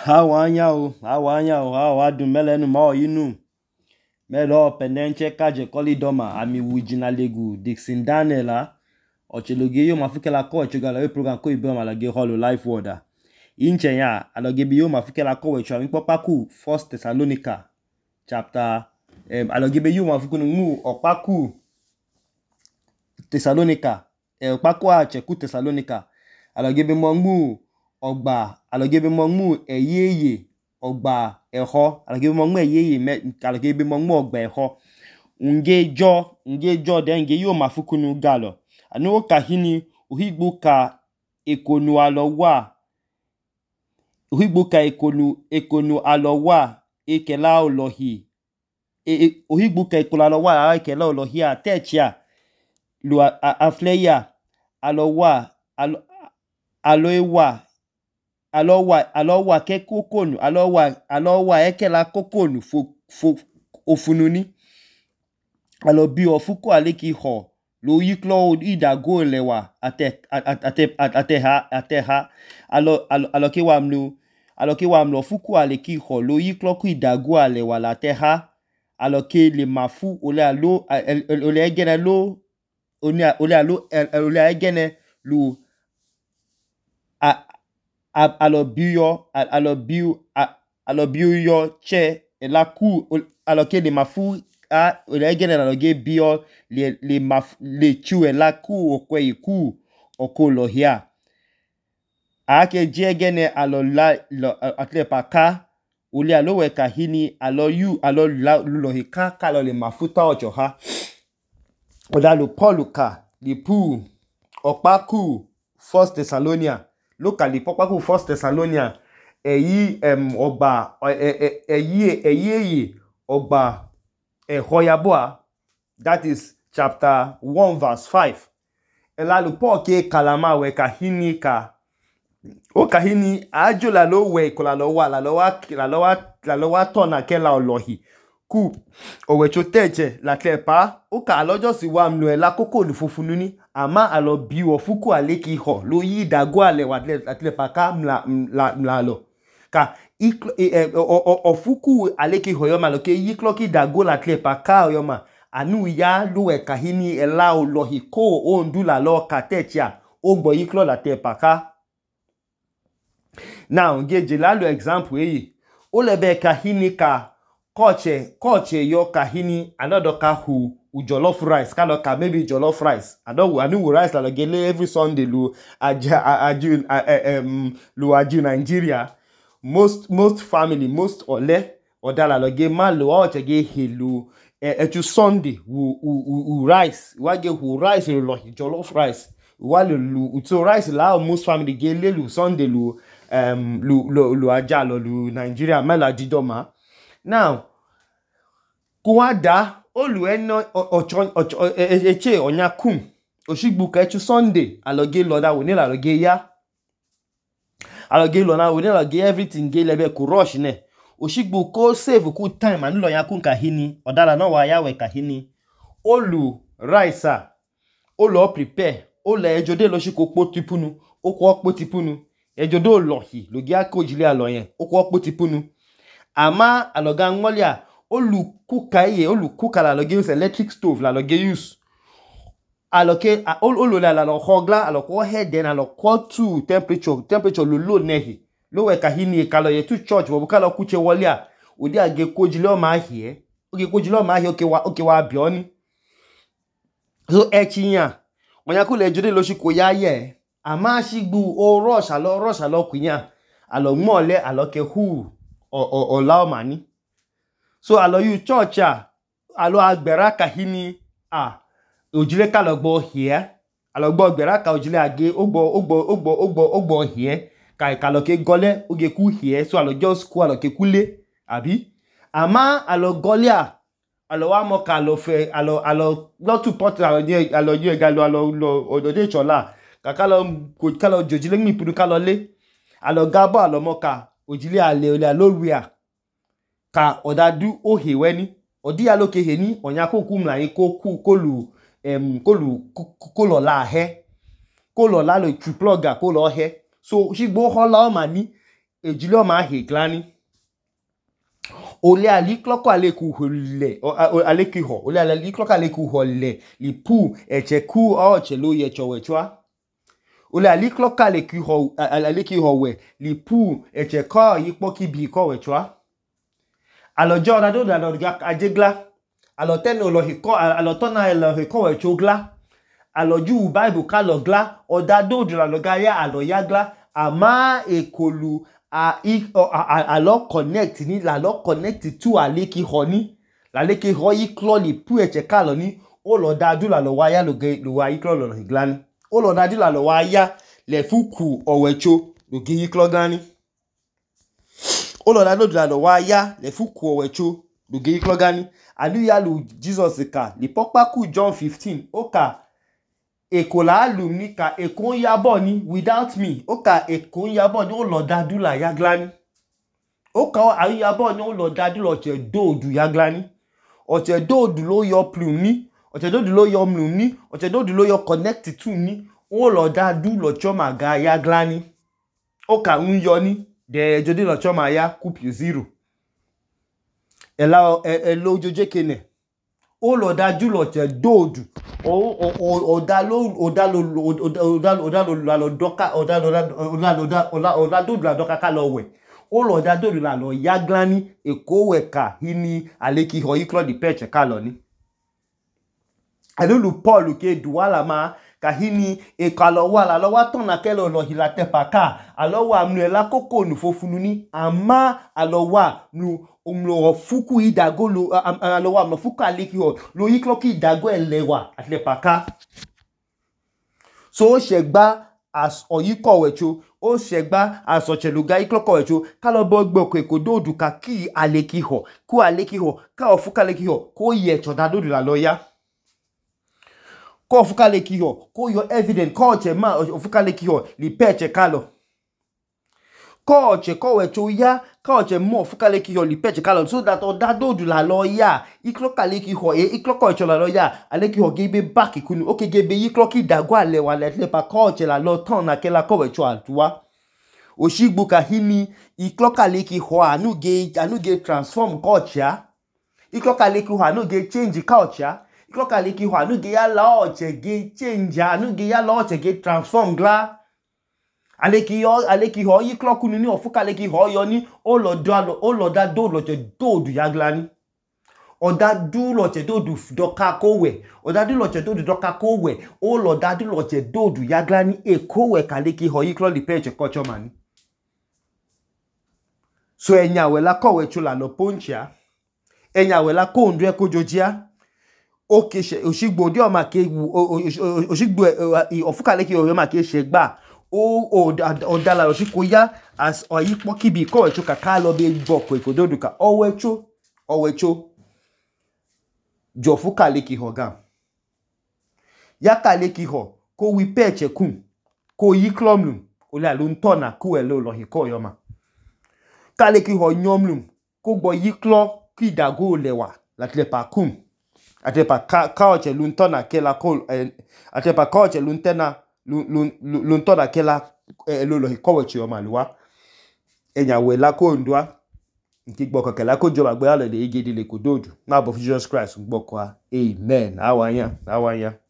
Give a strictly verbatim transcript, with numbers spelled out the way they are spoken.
Awanya o, awanya o, awadu melenu ma inu. Melo penenche kaje koli doma ami wujina legu Dixon Daniela. Ocheloge yo mafikela ko chugala we program ko ibe malage holo life water. Inche ya aloge bi yo mafikela ko we chwa paku First Thessalonica chapter um aloge bi yo mafikunu mu opaku Thessalonica e opaku a cheku Thessalonica aloge bi mo mu ogba aloge bi mo mu eyeye ogba eho aloge bi mo mu eyeye me aloge bi mo mu ogba eho nge jo nge jo de nge yo mafikunu galo anu kahini uhigbo ka ekonu alowa uhigbo ka ekonu ekonu alowa ekela olohi e uhigbo ka ekonu alowa ekela olohi atechia lu afleya alowa alo aloewa alowa alowa ke kokonu alowa alowa ekela kokonu fo fo ofununi alobi ofuko aleki ho lo yiklo idago lewa ate ate ate ha ate ha alo alo ke wamlu alo ke wamlu ofuko aleki ho lo yiklo ku idago alewa la te ha alo ke le mafu ole alo ole egene lo oni ole alo ole egene lu a alo biyo alo biyo alo biyo che la ku alo ke le mafu a ole egene alo ge biyo le le maf le chu la ku okwe iku okolo hia ake je egene alo la atle paka ole alo we kahini alo yu alo lo hika kalo le mafuta ocho ha oda lo poluka li pu opaku First Thessalonia locally opaku First Thessalonia eyi em ogba eyi eyi ogba ehoyaboa. That is chapter one verse five. Ela lo po ke kalama we kahini ka o kahini ajo la lo we kola lo wa la lo wa la lo wa la lo wa tona ke la olohi ku owe choteche la klepa o ka lojo si wa mnu ela koko lu fufununi ama alo biwo fuku aleki ho lo yi dago ale wa atlepa ka mla mla mla lo ka ofuku aleki ho yoma lo ke yiklo ki dago la klepa ka yoma anu ya lo we kahini ela olohi ko o ndula lo katechia ogbo yiklo la tepa ka. Now ngeje la lo example eyi o lebe kahini ka koche koche yo kahini another ka hu u jollof rice kalo ka maybe jollof rice ado anu rice la gele every Sunday lu aja aju um lu aju Nigeria most most family most ole odala lo ge ma lo o che ge helu etu Sunday wu u rice wa ge hu rice lo jollof rice wa lu so rice la most family ge le lu Sunday lu um lu lu aja lo lu Nigeria mela didoma. Now kuwada olu eno ocho ocho eche onyakum oshigbu ka echu Sunday aloge loda woni la loge ya aloge lona woni la ge everything ge lebe ku rush ne oshigbu ko save ku time anu lo yakun kahini odala no wa ya we kahini olu rice a olu prepare olu ejode lo shiko po tipunu okwo po tipunu ejode olohi loge akojile aloyen okwo po tipunu ama aloga ngolia olu kuka ye olu kuka la loge use electric stove la loge use aloke olu la la lo hogla aloko head then aloko to temperature temperature lo low nehi lo we kahini kalo ye to church bo kalo kuche wolia odi age kojile o ma hie oge kojile o ma hie oke wa oke wa bioni so echiyan onya ku le jode lo shi ko ya ye ama shigbu o rush alo rush alo kunyan alo mole aloke hu o o la mani so alo you church a alo agbera kahini a ojile ka logbo here alogbo agbera ka ojile age ogbo ogbo ogbo ogbo ogbo here ka ka loke gole oge ku here so alo just ku alo ke kule abi ama alo golia alo wa mo ka lo fe alo alo not to pot alo je alo je ga lo alo lo odode chola ka ka lo ko ka lo jojile mi pudu ka lo le alo gabo alo mo ka ojile ale ole alo ruia ka odadu ohe weni odi aloke he ni onya ko ku mla yin ko ku kolu em kolu kolo la he kolo la lo triploga kolo he so shigbo hola o mani ejilo ma he glani ole ali kloko aleku hole aleki ho ole ali kloko aleku hole li pu echeku o chelo ye chowechwa ole ali kloko aleku ho aleki ho we li pu echeka yipo kibi ko wechwa alojo na do na do ajegla aloteno lo hiko alotona lo hiko wechogla aloju bible kalogla odado dra logaya aloyagla ama ekolu a alo connect ni la lo connect to aleki honi la leki ho yi klo li pu eche kalo ni o lo dadu la lo waya lo ge lo wa yi klo lo glani o lo dadu la lo waya le fuku owecho lo ge yi klo glani o lo dadu la lo waya le fuku owecho lo ge yi klo glani anu ya lu Jesus ka li pokpa ku John fifteen o ka ekola alumni ka ekon yabo ni without me o ka ekon yabo ni o lo dadu la ya glani o ka ayu yabo ni o lo dadu lo che dodu ya glani o che dodu lo yo plum ni o che dodu lo yo mlum ni o che dodu lo yo connect to ni o lo dadu lo choma ga ya glani o ka un yo ni de jodi lo choma ya kupi zero ela e lo joje kene o lo dadu lo che dodu o o o dalo o dalo o dalo o dalo la lo doka o dalo o dalo o dalo la doka ka lo we o lo dado la lo yaglani eko weka hini aleki ho iklo di peche ka lo ni alulu Paul ke duwala ma ka hini e ka lo wa la lo wa ton na ke lo lo hilate paka alo wa mnu la koko nu fofunu ni ama alo wa nu umlo fuku idago lo alo wa mno fuku aleki ho lo iklo ki idago elewa atle paka so o segba as oyiko wecho o segba as ocheluga ikloko wecho kalo bo gbe ko ekododu ka ki aleki ho ku aleki ho ka ofuka aleki ho ko ye chodado la lawyer ko ofuka aleki ho ko yo evidence ko che ma ofuka aleki ho li peche kalo ko che ko wecho ya ka oche mo ofuka aleki ho li peche kalo so that odado la lawyer ikloko aleki ho e ikloko wecho la lawyer aleki ho gebe back ikunu oke gebe ikloki dagwa le wa le pa ko che la lo ton na ke la ko wecho atuwa oshigbo ka hini ikloka leki ho anu ge anu ge transform culture ikloka leki ho anu ge change culture ikloka leki ho anu ge ya la oche ge change anu ge ya la oche ge transform gla aleki yo aleki ho ikloku ni ofuka leki ho yo ni o lo do o lo da do lo che do du ya gla ni o da du lo che do du doka ko we o da du lo che do du doka ko we o lo da du lo che do du ya gla ni e ko we ka leki ho iklo li peche culture man so enya wela ko wecho la lo poncha enya wela ko ndwe ko jojia oke oshigbo di o ma ke oshigbo ofuka leki o ma ke segba o o dala oshiko ya as oyipo kibi ko wecho kaka lo be gboko ikododu ka owecho owecho jofuka leki hoga ya ka leki ho ko wi peche kun ko yiklomlu ole alu ntona ku elo lo hiko yoma kaleki ho nyomlum ko gbo yiklo ki dago lewa latle pa kum ate pa ka ka oche luntona kela ko ate pa ka oche luntena luntona kela lo lo ko wechi o maluwa enya we la ko ndwa nki gbo kokela ko joba gbe ale de igede le kododu na bo Jesus Christ gbo kwa amen awanya awanya